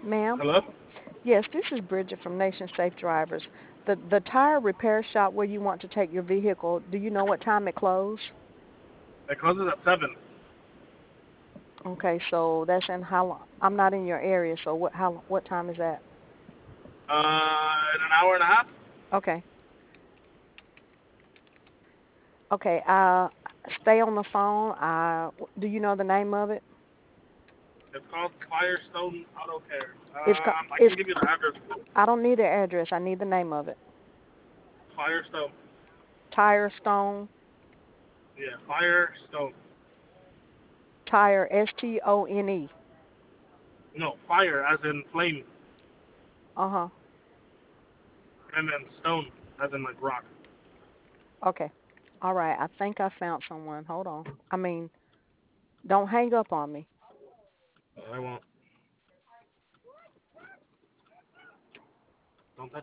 Ma'am? Hello? Yes, this is Bridget from Nation Safe Drivers. The tire repair shop where you want to take your vehicle, do you know what time it closed? It closes at 7. Okay, so that's in how long? I'm not in your area, so what time is that? In an hour and a half? Okay. Okay, stay on the phone. Do you know the name of it? It's called Firestone Auto Care. It's I it's can give you the address. I don't need the address. I need the name of it. Firestone. Tire Stone. Yeah, Firestone. Tire Stone. No, fire as in flame, Uh-huh. and then stone as in like rock. Okay. All right. I think I found someone. Hold on. I mean, don't hang up on me. I won't.